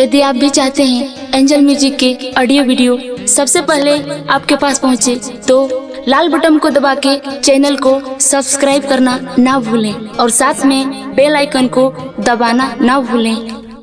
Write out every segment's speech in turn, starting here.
यदि आप भी चाहते हैं एंजल म्यूजिक के ऑडियो वीडियो सबसे पहले आपके पास पहुंचे, तो लाल बटन को दबा के चैनल को सब्सक्राइब करना ना भूलें और साथ में बेल आइकन को दबाना ना भूलें।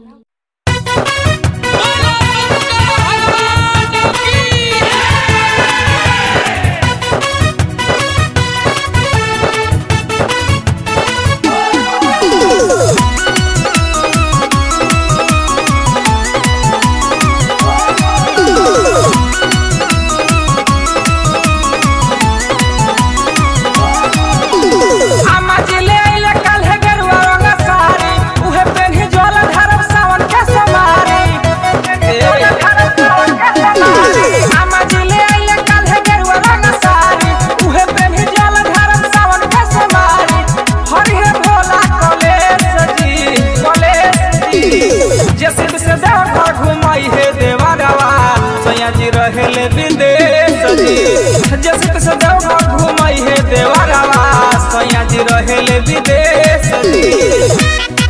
रहेले विदेश जी जैसे सजाओ घुमाई है देवरवा सैया जी रहेले विदेश जी।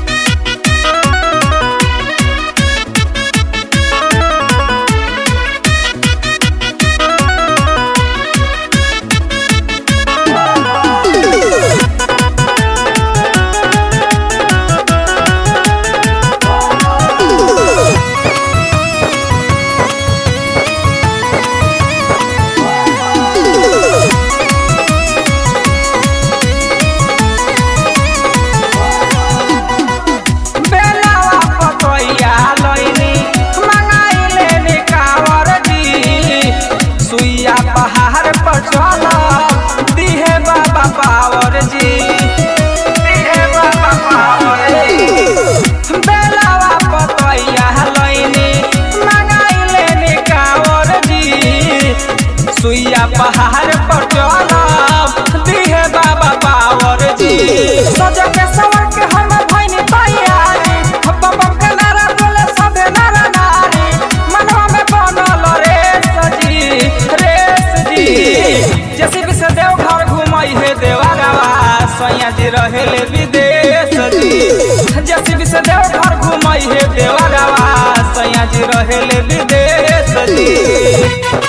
पहाड़ पर चला दिहे बाबा पावर जी, दिहे बाबा पावर बेलावा पतैया लैनी मंगाई लेनी कावर जी। सुइया पहाड़ पर चला दिहे बाबा पावर जी। सजा के सवर के हम भइनी तैयारी बाबा के नारा बोले सबे नारा नारी मनवा में बनल रे सजी रे जैसे भी से देव घर घुमाई है देवरवा सैया जी रहेले विदेश जी। जैसे भी से देव घर घुमाई है देवरवा सैया जी रहेले विदेश जी।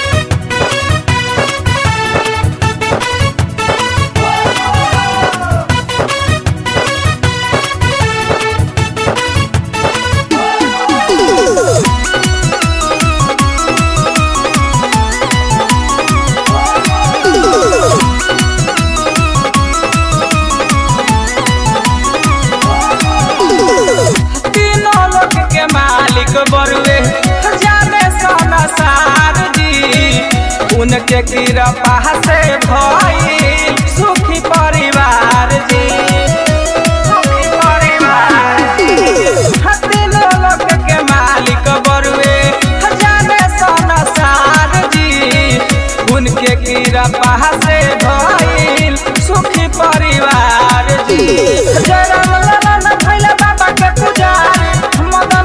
बरुए जाने सोना सार जी उनके कृपा से भइल सुखी परिवार जी, सुखी परिवार जी। तीनों लोक के मालिक बरुए जाने सोना सार जी उनके कृपा से भइल सुखी परिवार जी। जरम ललन भइल बाबा के पुजारी मदन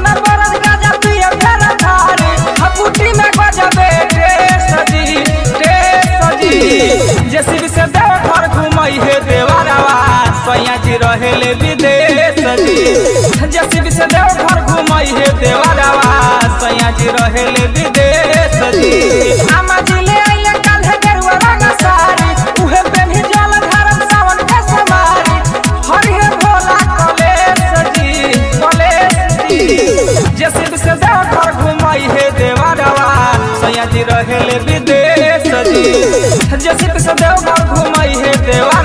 जैसे भी से देव घर घुमाई है देवरवा सैया जी रहेले विदेश जी। जैसे भी से देव घर घुमाई है देवरवा सैया जी रहेले विदेश जी। आमा जी ले आइले काल्हे गेरुआ रंग साड़ी उहे पेन्ही जल धारम सावन के समारी हरि हे भोला कलेश जी, कलेश जी। जैसे भी से देव घर घुमाई है देवरवा सैया जी रहेले विदेश जी। जैसे देव घर घुमाई है देवा